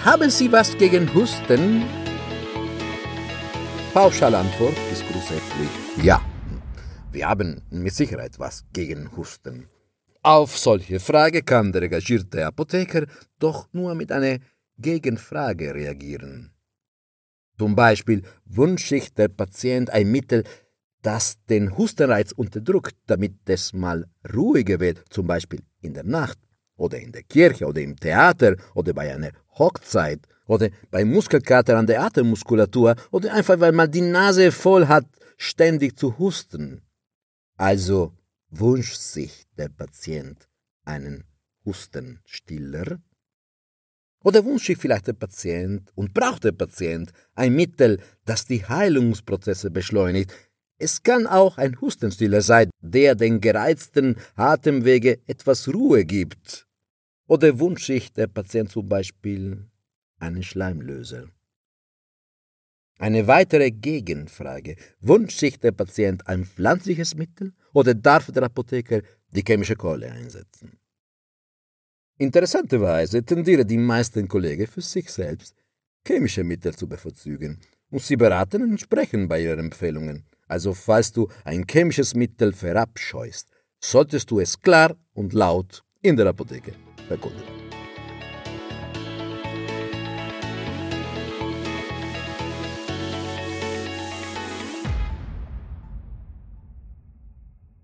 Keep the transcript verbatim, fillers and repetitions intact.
Haben Sie was gegen Husten? Pauschalantwort ist grundsätzlich ja. Wir haben mit Sicherheit was gegen Husten. Auf solche Frage kann der engagierte Apotheker doch nur mit einer Gegenfrage reagieren. Zum Beispiel wünscht sich der Patient ein Mittel, das den Hustenreiz unterdrückt, damit es mal ruhiger wird, zum Beispiel in der Nacht oder in der Kirche oder im Theater oder bei einer Hochzeit oder bei Muskelkater an der Atemmuskulatur oder einfach, weil man die Nase voll hat, ständig zu husten. Also wünscht sich der Patient einen Hustenstiller? Oder wünscht sich vielleicht der Patient und braucht der Patient ein Mittel, das die Heilungsprozesse beschleunigt? Es kann auch ein Hustenstiller sein, der den gereizten Atemwege etwas Ruhe gibt. Oder wünscht sich der Patient zum Beispiel einen Schleimlöser? Eine weitere Gegenfrage. Wünscht sich der Patient ein pflanzliches Mittel oder darf der Apotheker die chemische Keule einsetzen? Interessanterweise tendieren die meisten Kollegen für sich selbst, chemische Mittel zu bevorzugen und sie beraten und sprechen bei ihren Empfehlungen. Also falls du ein chemisches Mittel verabscheust, solltest du es klar und laut in der Apotheke verkünden.